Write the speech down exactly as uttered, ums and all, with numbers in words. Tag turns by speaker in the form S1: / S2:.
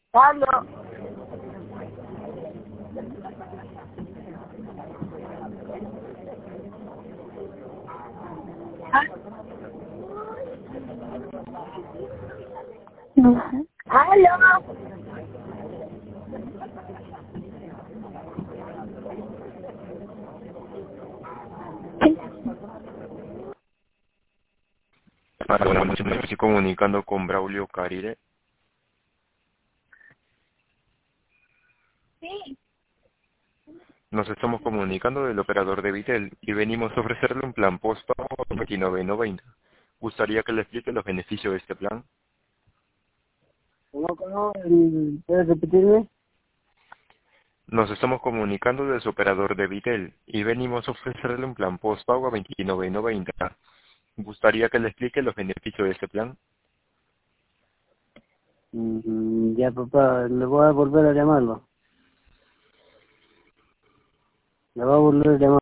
S1: Aló. Ah,
S2: No sé.
S1: aló.
S2: Sí.
S3: Buenas noches, me estoy comunicando con Braulio Carire.
S1: Sí.
S3: Nos estamos comunicando del operador de Vitel y venimos a ofrecerle un plan postpago veintinueve noventa. ¿Gustaría que le explique los beneficios de este plan?
S4: ¿Cómo, cómo? El- ¿Puedes repetirme?
S3: Nos estamos comunicando de su operador de Vitel y venimos a ofrecerle un plan postpago a veintinueve noventa. ¿Gustaría que le explique los beneficios de este plan?
S4: Mm, ya, papá, le voy a volver a llamarlo. Le voy a volver a llamar.